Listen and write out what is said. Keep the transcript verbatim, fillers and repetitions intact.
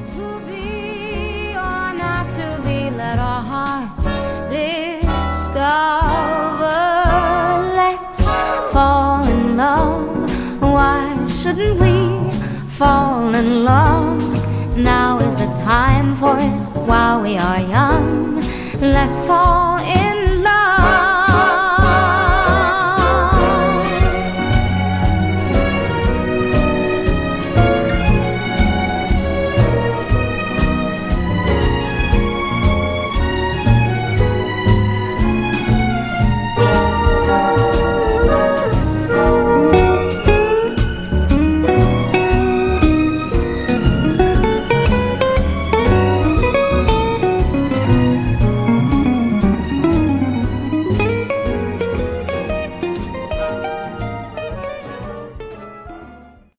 To be or not to be, let our hearts discover. Let's fall in love. Why shouldn't we fall in love? Now is the time for it while we are young. Let's fall in